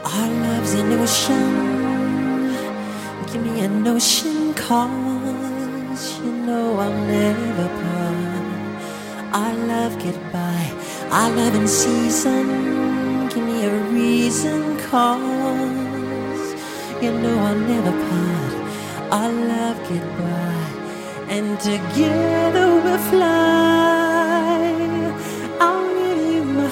Our love's an ocean. Give me an ocean, 'cause you know I'll never part. Our love get by, our love in season. Give me a reason, 'cause you know I'll never part. Our love get by, and together we'll fly. I'll give you my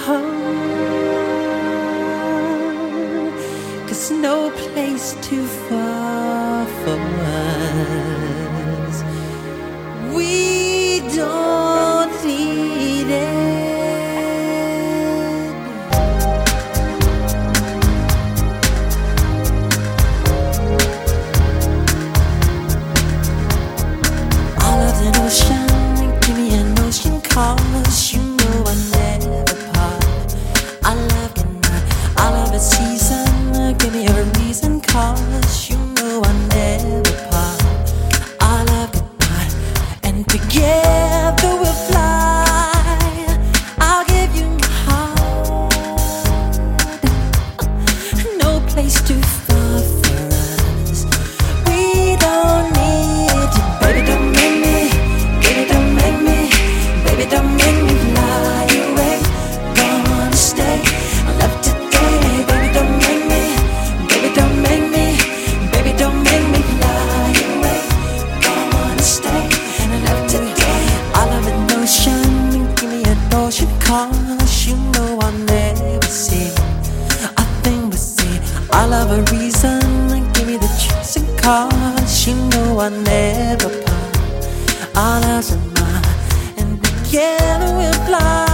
heart, 'cause no place too far for us. We don't need it. Our love's an ocean. Give me an ocean, 'cause you know I never part. Our love can not, our love is season. Give me a reason, 'cause you know I never part. Our love can not, and together we'll fly. I'll give you my heart. No place too far for us. We don't need you, baby. Don't make me, baby. Don't make me, baby. Don't make me fly away. Gonna stay. I love today, baby. Don't make me, baby. Don't make me, baby. Don't make me fly away. Gonna stay. And I love today. I love an ocean. Give me an ocean, 'cause you know I'll never see a thing but see. I love a reason. Give me the chance, 'cause you know I'll never part. Our love's a mine, and together we'll fly.